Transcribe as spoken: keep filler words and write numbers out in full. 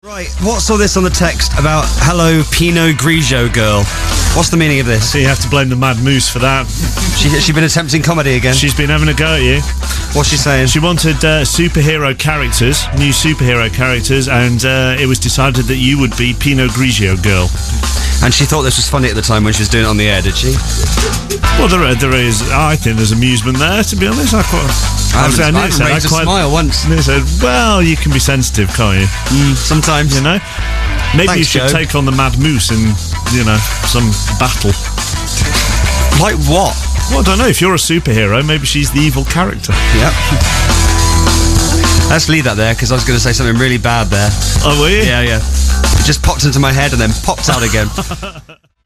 Right, what's all this on the text about hello Pinot Grigio girl? What's the meaning of this? So you have to blame the Mad Moose for that. She, has she been attempting comedy again? She's been having a go at you. What's she saying? She wanted uh, superhero characters, new superhero characters, and uh, it was decided that you would be Pinot Grigio girl. And she thought this was funny at the time when she was doing it on the air, did she? Well, there, there is. I think there's amusement there. To be honest, I quite. I haven't, I, I haven't raised a quite, smile once. I said, "Well, you can be sensitive, can't you? Mm, sometimes, you know. Maybe Thanks, you should Joe. take on the Mad Moose in, you know, some battle. Like what? Well, I don't know. If you're a superhero, maybe she's the evil character. Yep. Let's leave that there because I was going to say something really bad there. Oh, were you? Yeah, yeah. It just popped into my head and then popped out again.